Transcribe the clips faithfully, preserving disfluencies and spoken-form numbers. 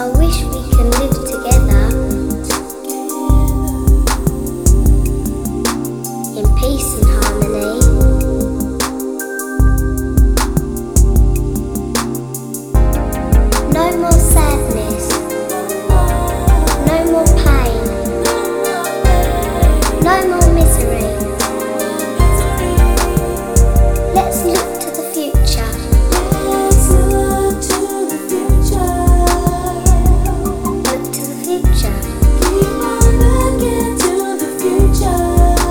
I wish we can live together in peace and harmony. No more sadness, no more pain, no more misery. Let's look to the future. Let's look to the future. Look to the future. Keep on looking to the future.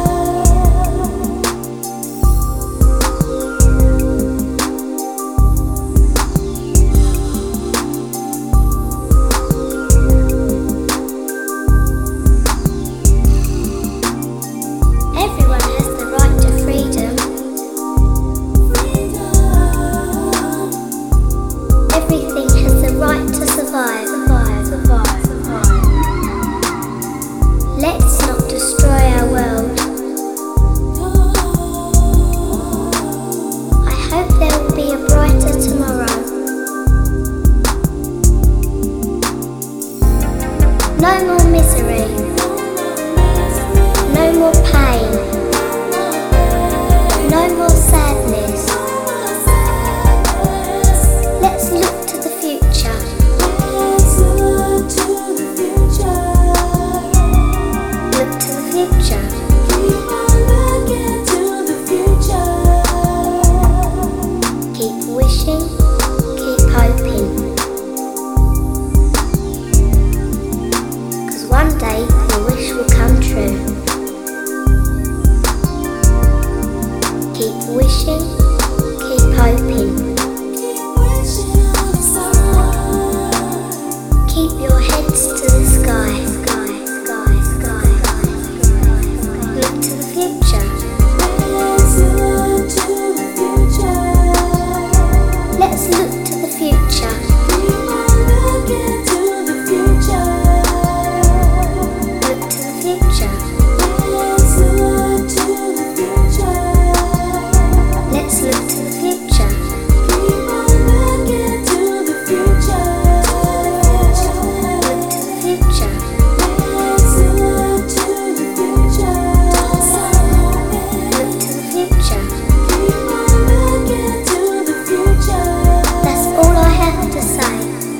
Everyone has the right to freedom. Everything has the right to survive. Survive, survive, survive. Let's not destroy our world. I hope there will be a brighter tomorrow. No more misery. No more pain. No more sadness. Let's look to the future. Let's look to the future. Look to the future. Keep on looking to the future. Keep wishing, keep hoping. 'Cause one day your wish will come true. Keep wishing, keep hoping. Keep wishing on the sun. Keep your heads to the sky. Sky, sky, sky, sky. Look to the future. Let's look to the future. Let's look to the future. Keep on looking to the future. Look to the future. Let's look to the future. Let's look to the future. Keep on looking to the future. Look to the future. Let's look to the future. Look to the future. Keep on looking to the future. That's all I have to say.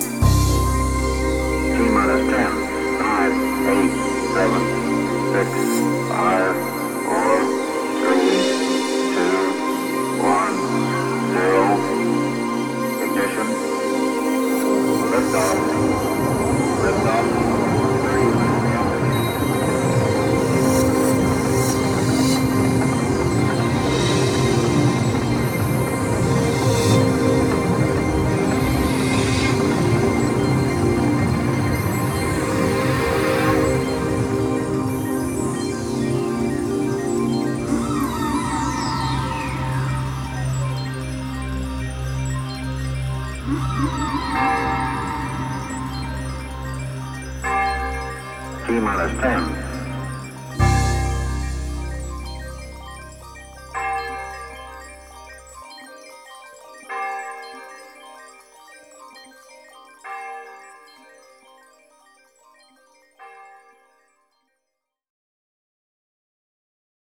T minus ten, nine, eight, seven, six, five, four, three, two, one, zero. Ignition. Liftoff. Liftoff. Three, T minus ten.